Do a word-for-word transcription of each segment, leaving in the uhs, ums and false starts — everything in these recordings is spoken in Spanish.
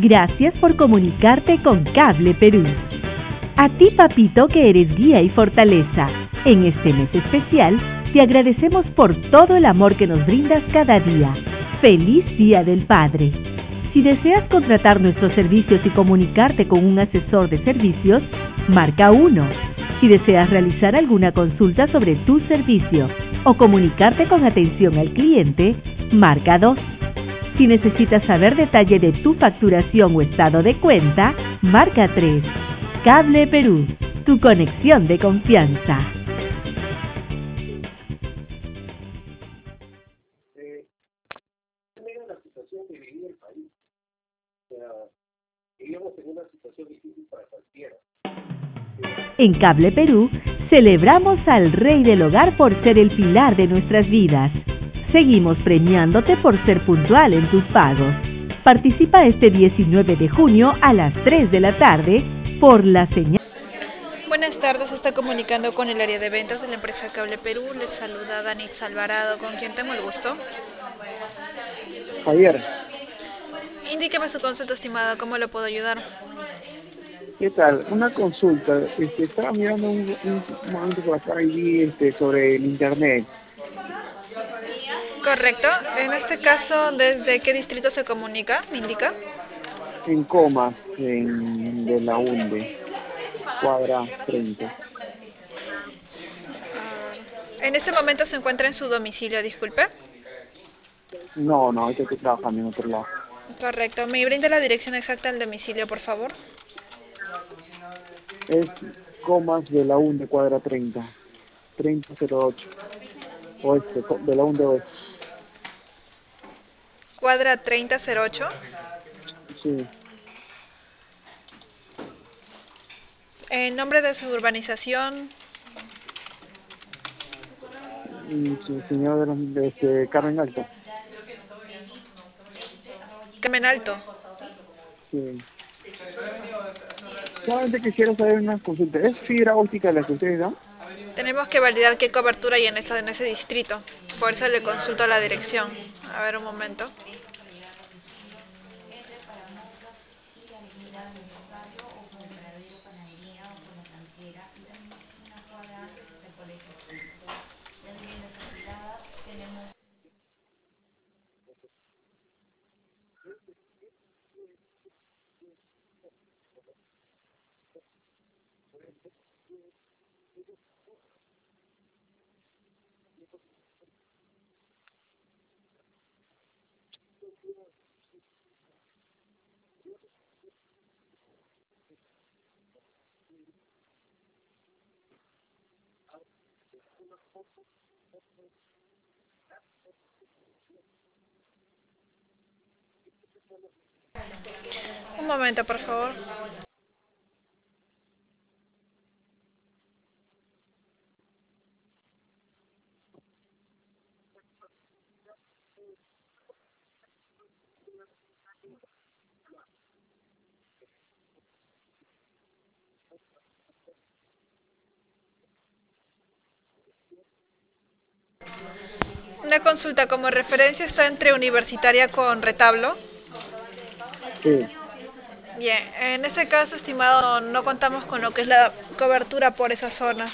Gracias por comunicarte con Cable Perú. A ti, papito, que eres guía y fortaleza. En este mes especial, te agradecemos por todo el amor que nos brindas cada día. ¡Feliz Día del Padre! Si deseas contratar nuestros servicios y comunicarte con un asesor de servicios, marca uno. Si deseas realizar alguna consulta sobre tu servicio o comunicarte con atención al cliente, marca dos. Si necesitas saber detalle de tu facturación o estado de cuenta, marca tres. Cable Perú, tu conexión de confianza. Eh, era la situación que vivía el país. O sea, vivíamos en una situación difícil para cualquiera. En Cable Perú, celebramos al Rey del Hogar por ser el pilar de nuestras vidas. Seguimos premiándote por ser puntual en tus pagos. Participa este diecinueve de junio a las tres de la tarde por la señal. Buenas tardes, se está comunicando con el área de ventas de la empresa Cable Perú. Les saluda Danitz Alvarado, con quien tengo el gusto. Javier, Indíqueme su consulta, estimado, ¿cómo lo puedo ayudar? ¿qué tal? Una consulta. Este, estaba mirando un, un momento por acá y vi este, sobre el internet. Correcto. En este caso, ¿desde qué distrito se comunica? ¿Me indica? En Comas, en, de la UNDE, cuadra treinta. En este momento se encuentra en su domicilio, disculpe. No, no, ahorita estoy trabajando en otro lado. Correcto. ¿Me brinda la dirección exacta del domicilio, por favor? Es Comas de la UNDE, cuadra treinta, treinta cero ocho. Oeste, co- de la UNDE Oeste. Cuadra treinta cero ocho. Sí, El nombre de su urbanización, y sí, señor de, los- de este, Carmen Alta. Carmen Alto. Sí. Solamente quisiera saber una consulta. ¿Es fibra óptica la que ustedes dan? Tenemos que validar qué cobertura hay en, esta, en ese distrito. Por eso le consulto la dirección. A ver, un momento. Un momento, por favor. Una consulta como referencia está entre Universitaria con Retablo. Sí. Bien, en ese caso, estimado, no contamos con lo que es la cobertura por esa zona.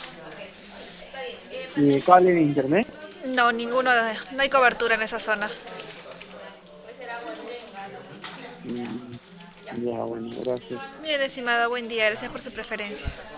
¿Y cable de internet? No, ninguno, de- no hay cobertura en esa zona. Mm, ya, bueno, gracias. Bien, estimado, buen día, gracias por su preferencia.